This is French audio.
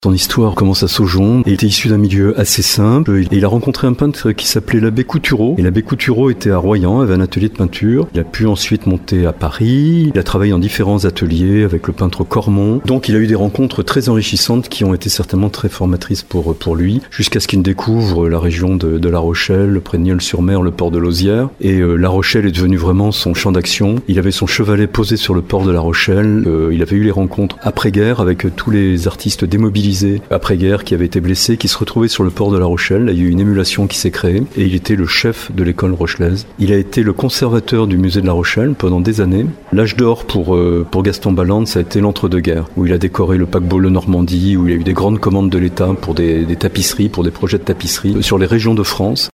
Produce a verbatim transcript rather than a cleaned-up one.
Son histoire commence à Saujon. Il était issu d'un milieu assez simple. Et il a rencontré un peintre qui s'appelait l'abbé Coutureau. Et l'abbé Coutureau était à Royan, avait un atelier de peinture. Il a pu ensuite monter à Paris. Il a travaillé dans différents ateliers avec le peintre Cormon. Donc il a eu des rencontres très enrichissantes qui ont été certainement très formatrices pour, pour lui, jusqu'à ce qu'il découvre la région de, de La Rochelle, près de Nieul-sur-Mer, le port de Lauzière. Et euh, La Rochelle est devenu vraiment son champ d'action. Il avait son chevalet posé sur le port de La Rochelle. Euh, il avait eu les rencontres après-guerre avec euh, tous les artistes démobilisés après-guerre qui avaient été blessés, qui se retrouvaient sur le port de La Rochelle. Là, il y a eu une émulation qui s'est créée et il était le chef de l'école rochelaise. Il a été le conservateur du musée de La Rochelle pendant des années. L'âge d'or pour, euh, pour Gaston Ballande, ça a été l'entre-deux-guerres, où il a décoré le paquebot Le Normandie, où il y a eu des grandes commandes de l'État pour des, des tapisseries, pour des projets de tapisserie sur les régions de France.